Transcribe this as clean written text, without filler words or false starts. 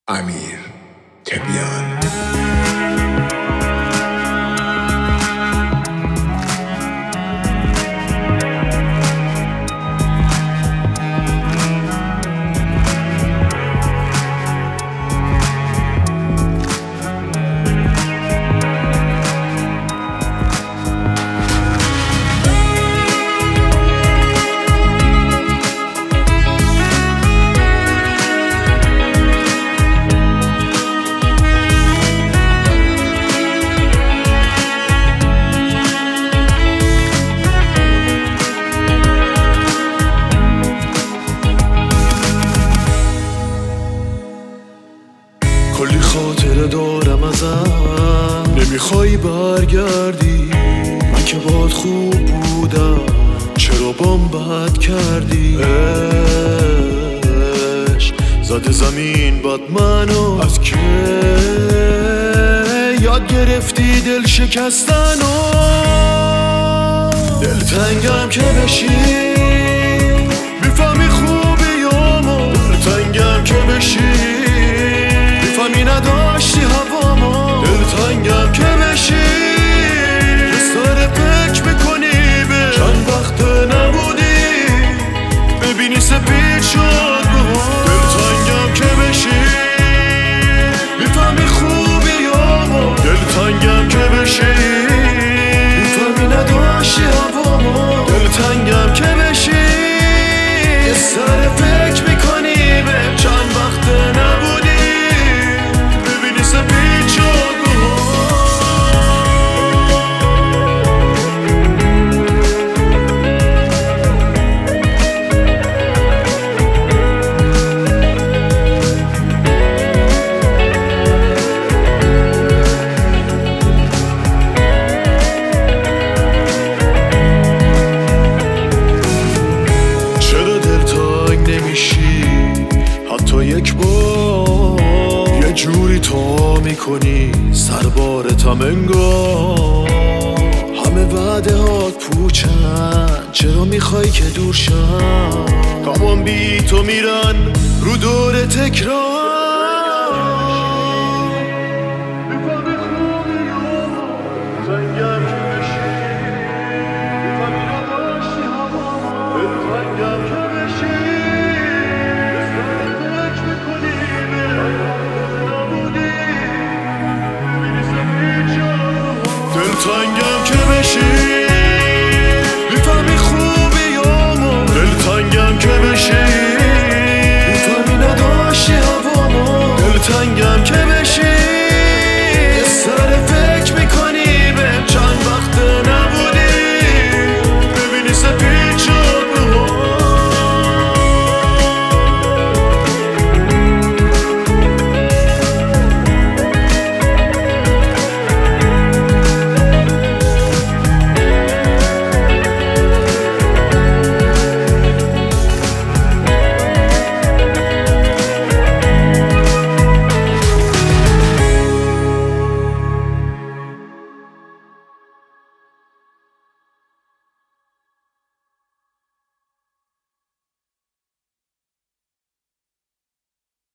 امیر تبیان. کلی خاطره دارم ازم، نمیخوای برگردی. من که باد خوب بودم، چرا بام بد کردی؟ عشق زده زمین بد منو، از که یاد گرفتی دل شکستن و دلتنگم که بشی، میفهمی خوبی یامو. دلتنگم که بشی، میفهمی نداشتی هوامو. دلتنگم که بشی، یه سر فکر میکنی به چند وقت نبودی، ببینی سپید شد بهار. دلتنگم که بشی، میفهمی خوبی یامو. دلتنگم که بشی، میفهمی نداشتی هوامو. دلتنگم که بشی، یه سر فکر میکنی به چند وقت نبودی، ببینی سپید شد حتی یک بار یه جوری تا میکنی سربارتم انگار. همه وعده هات پوچن، چرا میخوای که دور شم؟ تمام بی تو میرن رو دور تکرار.